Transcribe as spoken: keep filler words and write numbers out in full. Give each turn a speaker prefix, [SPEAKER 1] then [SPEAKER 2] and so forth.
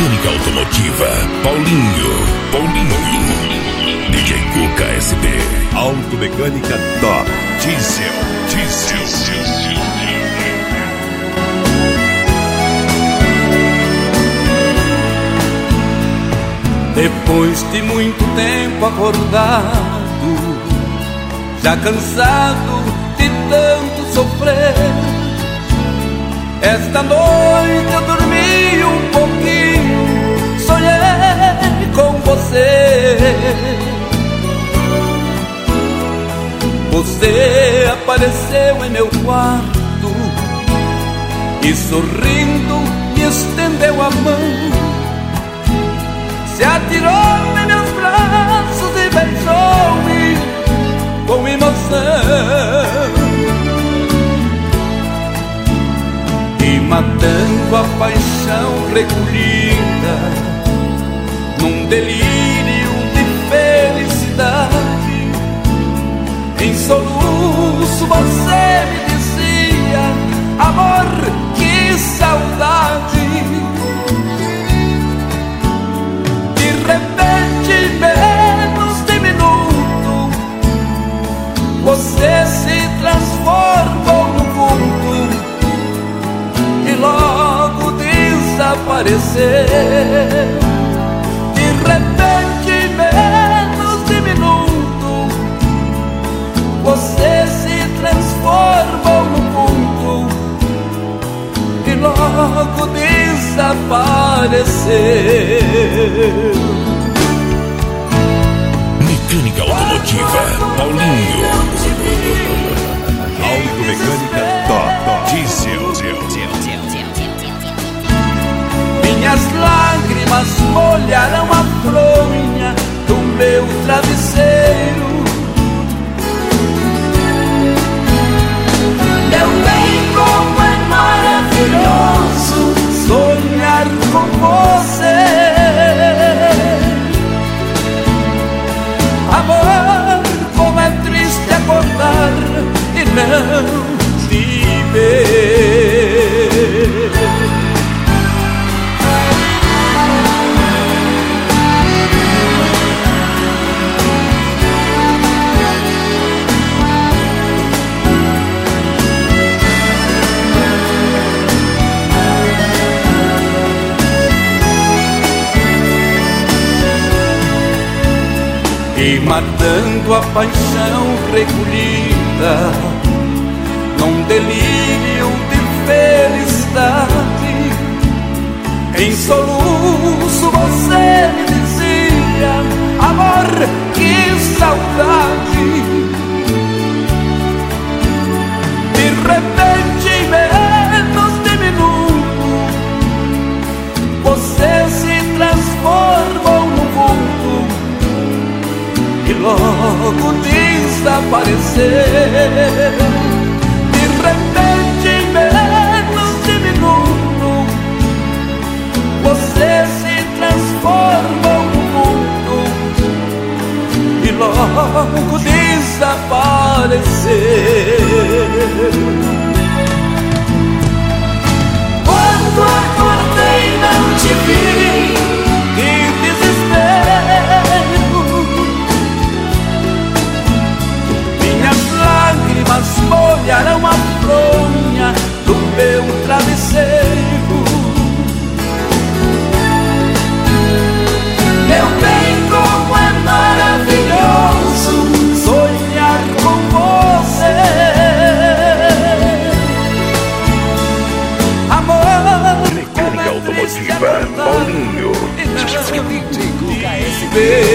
[SPEAKER 1] Mecânica Automotiva, Paulinho, Paulinho, D J Cuca S B.
[SPEAKER 2] Automecânica Top, Diesel, Diesel.
[SPEAKER 3] Depois de muito tempo acordado, já cansado de tanto sofrer, esta noite eu dormi um pouquinho, sonhei com você. Você apareceu em meu quarto e sorrindo me estendeu a mão, se atirou em meus braços e beijou-me com emoção. E matando a paixão recolhida num delírio de felicidade, em soluço você me dizia: amor, que saudade. De repente, menos de minuto, você se transformou no vulto e logo desapareceu. De repente, menos de minuto, você se transformou no vulto e logo desapareceu.
[SPEAKER 1] Mecânica Automotiva, Paulinho.
[SPEAKER 2] Automecânica Top, Diesel.
[SPEAKER 3] Minhas lágrimas molharam a fronha do meu travesseiro. Meu bem, como é maravilhoso sonhar com você. Amor, como é triste acordar e não te ver. E matando a paixão recolhida num delírio de felicidade, em soluço você me dizia: amor, que saudade. De repente, menos de minuto, você se transformou no vulto e logo desapareceu. De repente, menos de minuto, você se transformou no mundo e logo desapareceu. Quando acordei não te vi, que desespero. Lágrimas molharam a fronha do meu travesseiro. Meu bem, como é maravilhoso sonhar com você. Amor,
[SPEAKER 1] Mecânica Automotiva, Paulinho.
[SPEAKER 3] D J Cuca S B.